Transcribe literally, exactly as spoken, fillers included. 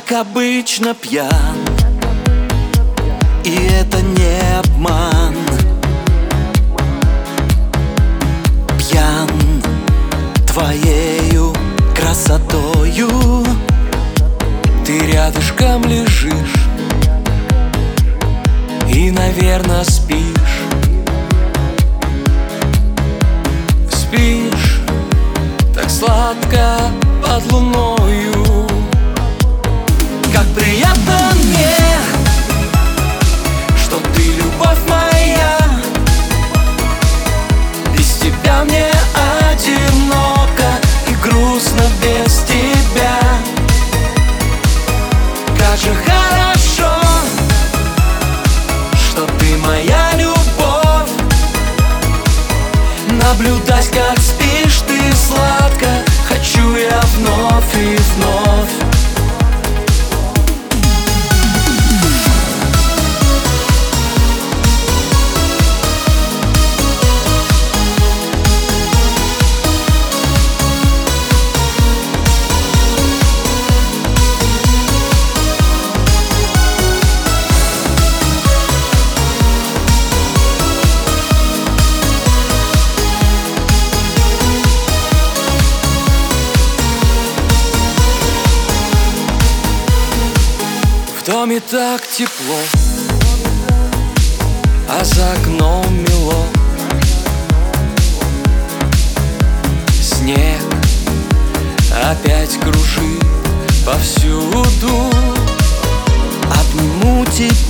как обычно, пьян, и это не обман. Пьян твоею красотою, ты рядышком лежишь и, наверно, спишь. Спишь так сладко под луною. Как приятно мне, что ты любовь моя. Без тебя мне одиноко и грустно без тебя. Как же хорошо, что ты моя любовь. Наблюдать, как спишь ты сладко, хочу я вновь и вновь. В доме так тепло, а за окном мело. Снег опять кружит повсюду. Обниму тебя